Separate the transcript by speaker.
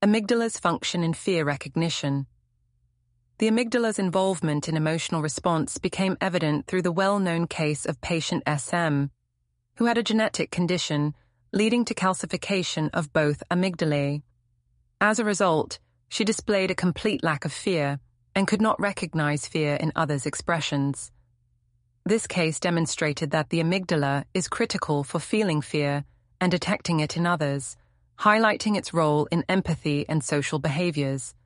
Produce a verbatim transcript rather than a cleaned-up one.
Speaker 1: Amygdala's function in fear recognition. The amygdala's involvement in emotional response became evident through the well-known case of patient S M, who had a genetic condition leading to calcification of both amygdalae. As a result, she displayed a complete lack of fear and could not recognize fear in others' expressions. This case demonstrated that the amygdala is critical for feeling fear and detecting it in others, highlighting its role in empathy and social behaviors.